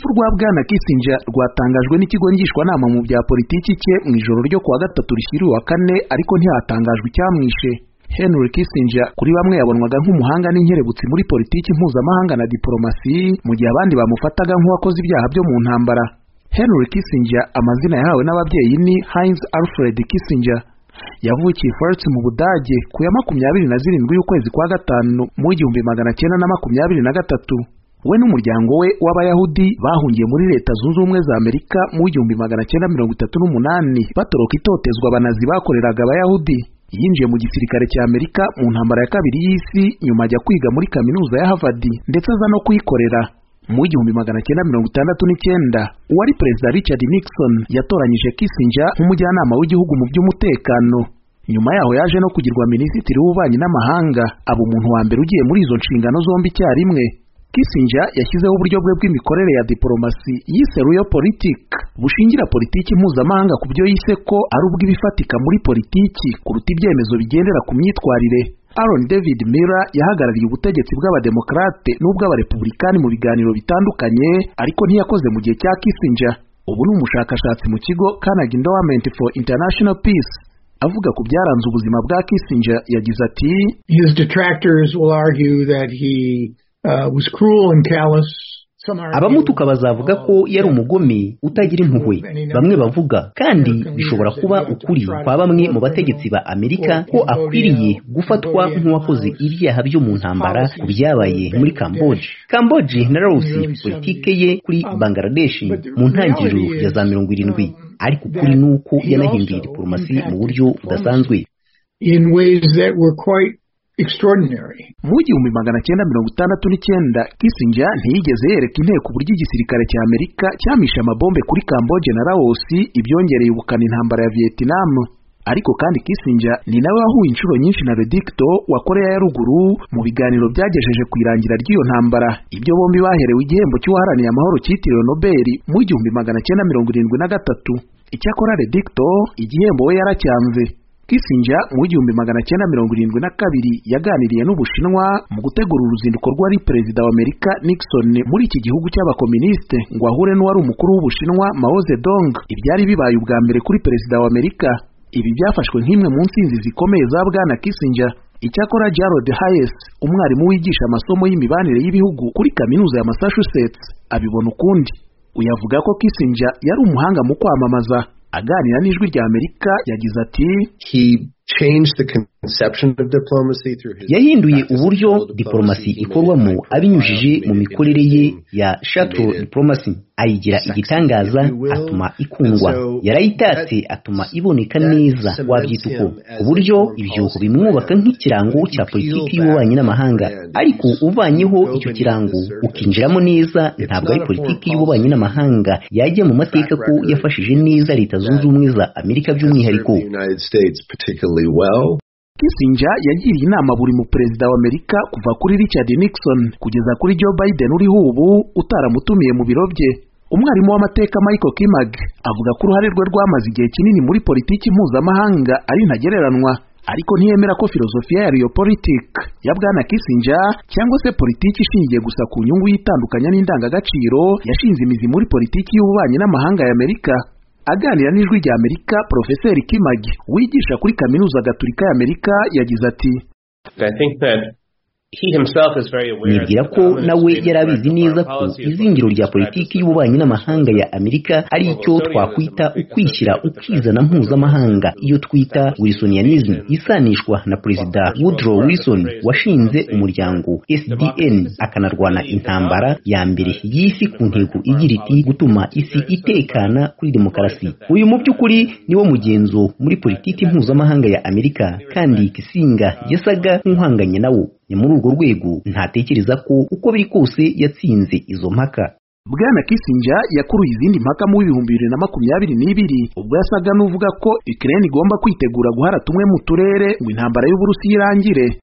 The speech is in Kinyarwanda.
rwa Bwana Kissinger rwatangajwe n'ikigo ngishwanama mu bya politiki cye mu ijoro ryo kuwa gatatu rishyiriwe wa kane, ariko ntihatangajwe icyamwishe. Henry Kissinger kuri bamwe yabonwaga nk'umuhanga n'inkerebutsi muri politiki mpuzamahanga na diplomasi, mu gihe abandi bamufataga nk'uwakoze ibyaha byo mu ntambara. Henry Kissinger amazina yahawe n'ababyeyi ni Heinz Alfred Kissinger. Yavukiye Fürth mu Budage ku ya 27 y'ukwezi kwa gatanu mu 1923. We n'umuryango we w'Abayahudi bahungiye muri Leta Zunze Ubumwe za Amerika mu 1938 batoroka itotezwa abanazi bakoreraga Abayahudi. Yinjiye mu gisirikare cya Amerika mu ntambara ya kabiri y'isi, nyuma ajya kwiga muri kaminuza ya Harvard ndetse aza no kuyikorera. Mu 1969 uwari Perezida Richard Nixon yatoranyije Kissinger nk'umujyanama w'igihugu mu by'umutekano. Nyuma yaho yaje no kugirwa minisitiri w'ububanyi n'amahanga, aba umuntu wa mbere ugiye muri izo nshingano zombi icyarimwe. Kissinger yashyizeho uburyo bwe bw'imikorere ya diplomasi yise Realpolitik, bushingira politiki mpuzamahanga ku byo yise ko ari ubw'ibifatika muri politiki kuruta ibyemezo bigendera ku myitwarire. Aaron David Miller yahagarariye ubutegetsi bw'abademokrate n'ubw'abarepublikani mu biganiro bitandukanye, ariko ntiyakoze mu gihe cya Kissinger. Ubu ni umushakashatsi mu kigo Carnegie Endowment for International Peace. Avuga ku byaranze ubuzima bwa Kissinger yagize ati, His detractors will argue that he was cruel and callous. Abamutuka bazavuga ko yari umugome utagira impuhwe. Bamwe bavuga, kandi bishobora kuba ukuri kwa bamwe mu bategetsi ba Amerika, ko akwiriye gufatwa nk'uwakoze ibyaha byo mu ntambara ku byabaye muri Camboge na Laos, politike ye kuri Bangladesh mu ntangiriro ya za 70. Ariko ukuri nuko yanahinduye diplomasi mu buryo budasanzwe. In ways that were quite extraordinary. Mu 1969 Kissinger ntiyigeze yereka inteko uburyo igisirikare cya Amerika cyamishe amabombe kuri Camboge na Laos, ibyongereye ubukana intambara ya Vietnam. Ariko kandi Kissinger ni nawe wahuye inshuro nyinshi na Redicto wa Korea ya Ruguru mu biganiro byagejeje ku irangira ry'iyo ntambara. Ibyo bombi baherewe igihembo cy'uwaharaniye amahoro cyitiriwe Nobel mu 1973. Icyakora Redicto igihembo we yaracyanze. Kissinger mu 1972 yaganiriye n'Ubushinwa mu gutegura uruzinduko rw'ari perezida wa Amerika Nixon muri iki gihugu cy'abakomuniste ngo ahure n'uwari umukuru w'Ubushinwa Mao Zedong. Ibyari bibaye ubwa mbere kuri perezida wa Amerika. Ibi byafashwe nk'imwe mu nsinzi zikomeye za Bwana Kissinger. Icyakora Gerald Hayes, umwarimu wigisha amasomo y'imibanire y'ibihugu kuri kaminuza ya Massachusetts, abibona ukundi. Uyavuga ko Kissinger yari umuhanga mu kwamamaza. Aganira n'ijwi rya Amerika yagize ati, yahinduye uburyo diplomasi ikorwamo abinyujije mu mikorere ye ya shuttle diplomacy. Ayigira igitangaza, atuma ikundwa. Yarayitatse, atuma iboneka neza, wabyita uko. Uburyo ibyo bimwubaka nk'ikirango cya politiki y'ububanyi n'amahanga. Ariko uvanyeho icyo kirango ukinjiramo neza, ntabwo ari politiki y'ububanyi n'amahanga yajya mu mateka ko yafashije neza Leta Zunze Ubumwe za Amerika by'umwihariko. Kissinger yagiriye inama buri mu perezida wa Amerika kuva kuri Richard Nixon kugeza kuri Joe Biden uriho ubu utaramutumiye mu biro bye. Umwarimu w'amateka Michael Kimag avuga ko uruhare rwe rwamaze igihe kinini muri politiki mpuzamahanga ari ntagereranwa, ariko ntiyemera ko filozofiya ya Realpolitik ya Bwana Kissinger cyangwa se politiki ishingiye gusa ku nyungu y'itandukanya n'indangagaciro yashinze imizi muri politiki y'ububanyi n'amahanga ya Amerika. Aganira n'ijwi rya Amerika, Profeseri Kimag wigisha kuri Kaminuza Gatolika ya Amerika yagize ati, nibwira ko nawe yarabizi neza ko izingiro rya politiki y'ububanyi n'amahanga ya Amerika ari icyo twakwita ukwishyira ukizana mpuzamahanga, iyo twita Wilsonianism, isanishwa na Perezida Woodrow Wilson washinze umuryango SDN akanarwana intambara ya mbere y'isi ku ntego igira iti gutuma isi itekana kuri demokarasi. Uyu mu by'ukuri niwo mugenzo muri politiki mpuzamahanga ya Amerika, kandi Kissinger yasaga nk'uhanganye nawo. Ni muri urwo rwego ntatekereza ko uko biri kose yatsinze izo mpaka. Bwana Kissinger yakuruye izindi mpaka mu 2022 ubwo yasaga n'uvuga ko Ukraine igomba kwitegura guhara tumwe mu turere ngo intambara y'Uburusiya irangire.